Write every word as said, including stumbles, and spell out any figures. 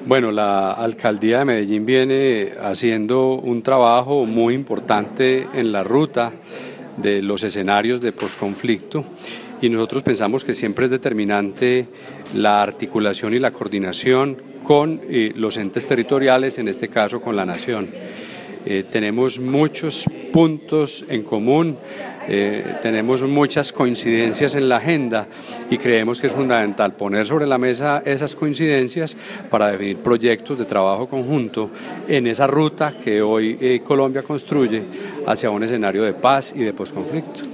Bueno, la Alcaldía de Medellín viene haciendo un trabajo muy importante en la ruta de los escenarios de posconflicto y nosotros pensamos que siempre es determinante la articulación y la coordinación con eh, los entes territoriales, en este caso con la Nación. Eh, tenemos muchos puntos en común, eh, tenemos muchas coincidencias en la agenda y creemos que es fundamental poner sobre la mesa esas coincidencias para definir proyectos de trabajo conjunto en esa ruta que hoy eh, Colombia construye hacia un escenario de paz y de posconflicto.